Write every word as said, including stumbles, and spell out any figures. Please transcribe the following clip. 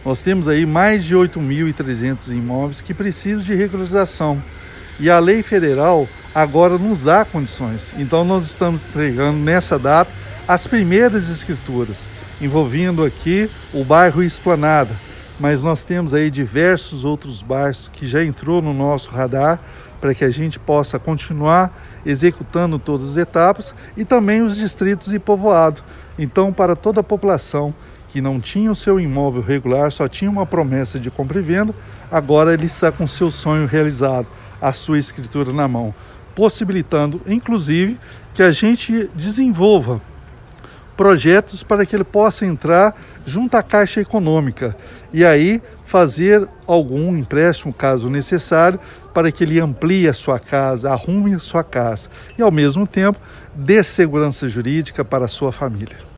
Nós temos aí mais de oito mil e trezentos imóveis que precisam de regularização. E a lei federal agora nos dá condições. Então nós estamos entregando nessa data as primeiras escrituras, envolvendo aqui o bairro Esplanada. Mas nós temos aí diversos outros bairros que já entrou no nosso radar para que a gente possa continuar executando todas as etapas e também os distritos e povoado. Então, para toda a população que não tinha o seu imóvel regular, só tinha uma promessa de compra e venda, agora ele está com seu sonho realizado, a sua escritura na mão, possibilitando, inclusive, que a gente desenvolva projetos para que ele possa entrar junto à Caixa Econômica e aí fazer algum empréstimo, caso necessário, para que ele amplie a sua casa, arrume a sua casa e, ao mesmo tempo, dê segurança jurídica para a sua família.